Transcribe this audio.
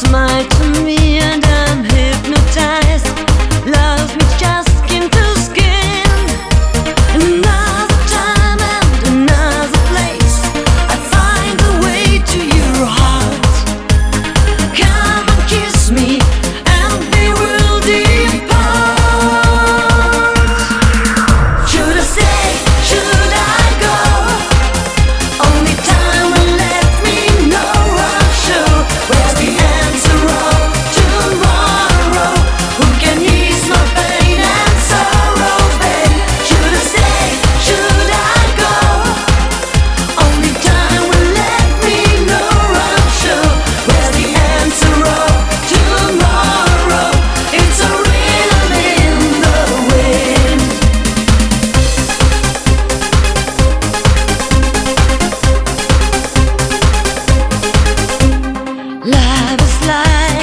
smile to me and I'm hypnotized. Love me just skin to skin. Another time and another place, I find the way to your heart. Come and kiss me and we will depart. Should I stay? Should I go? Only time will let me know. I'm sure where's the answer of tomorrow? Who can ease my pain and sorrow, babe? Should I stay? Should I go? Only time will let me know. I'm sure where's the answer of tomorrow? It's a rhythm in the wind. Love is like